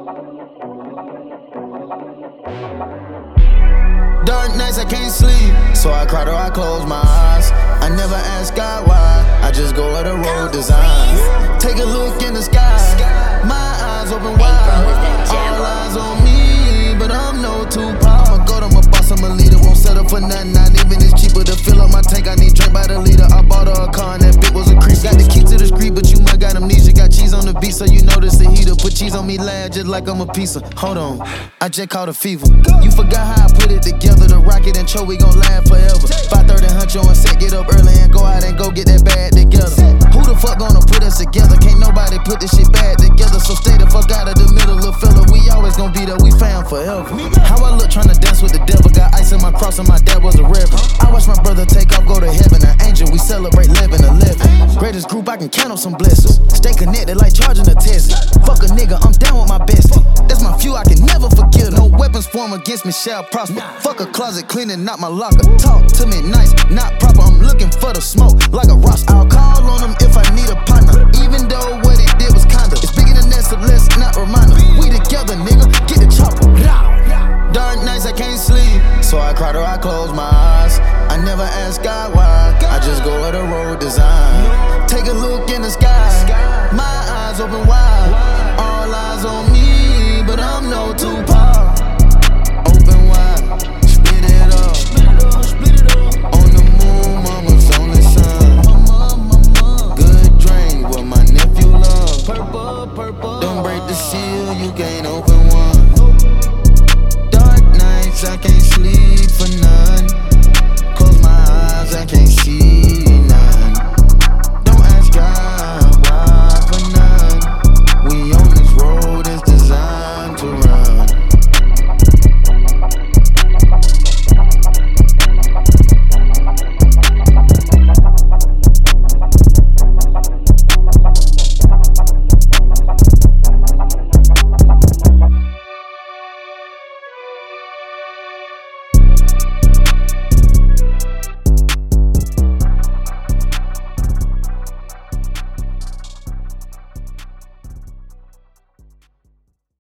Dark nights I can't sleep, so I cry till I close my eyes. I never ask God why, I just go where the road design. Take a look in the sky, my eyes open wide. All eyes on me, but I'm no Tupac. Go to my boss, I'm a leader, won't settle for nothing. Not even it's cheaper to fill up my tank. I need drink by the liter. I bought her a car and that bitch was a creep. Got the key to the street, but you might got amnesia. Got cheese on the beat, so you notice the heater. Put cheese on me, lad, just like I'm a pizza. Hold on, I just caught a fever. You forgot how I put it together. The rocket and Cho, we gon' last forever. 5:30 hunch on set, get up early and go out and go get that bag together. Who the fuck gonna put us together? Can't nobody put this shit back together. So stay the fuck out of the middle, little fella. We always gon' be there, we found forever. How I look tryna dance with the devil. Got ice in my cross and my dad was a reverend. I watched my brother take off, go to heaven. An angel, we celebrate 11-11. Greatest group, I can count on some blessings. Stay connected like charging a Tesla. Fuck a nigga, I'm down with my bestie. That's my few, I can never forget. No weapons form against me shall prosper. Fuck a closet cleaning, not my locker. Talk to me nice, not proper. I'm looking for the smoke like a roster. I'll call on him if I need a partner. Even though what he did was kinda. It's bigger than that, so let's not remind him. We together, nigga, get the chopper. Dark nights I can't sleep, so I cry till I close my eyes. I never ask God why, I just go where the road design. Take a look in the sky, my eyes open wide. All eyes on me, but I'm no Tupac. Open wide, split it up. On the moon, mama's only son. Good drink, what my nephew love. Don't break the seal, you can't open one. I can't sleep for none. Close my eyes, I can't